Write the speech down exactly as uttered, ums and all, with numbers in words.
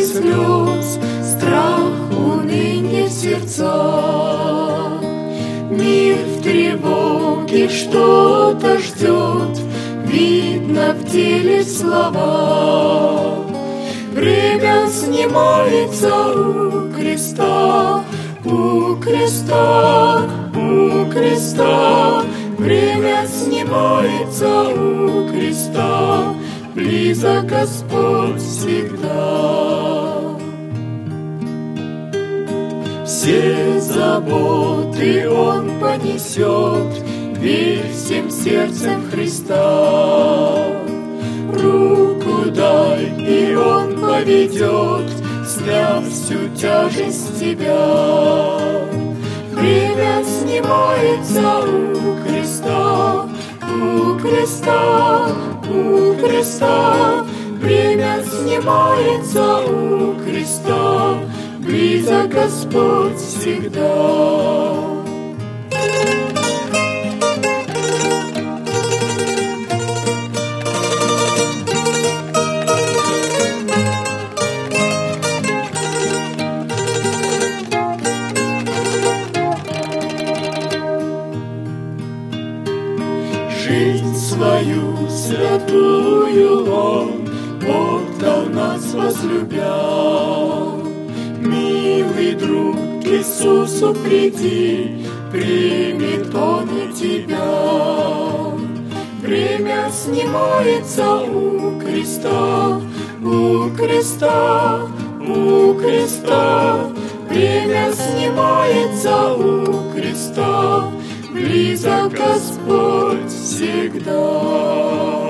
слез, страх, уныние в сердцах. Мир в тревоге что-то ждет, видно в теле слова. Время снимается у креста, у креста, у креста. Время снимается у креста, близок Господь всегда. Все заботы Он понесет, верь всем сердцем в Христа. Руку дай, и Он поведет, сняв всю тяжесть с тебя. Время снимается у креста, у креста, у креста. Время снимается у креста, близок Господь всегда. Жизнь свою святую Он отдал нас возлюбя. Милый друг, к Иисусу приди, примет Он и тебя. Время снимается у креста, у креста, у креста. Время снимается у креста, близок Господь всегда.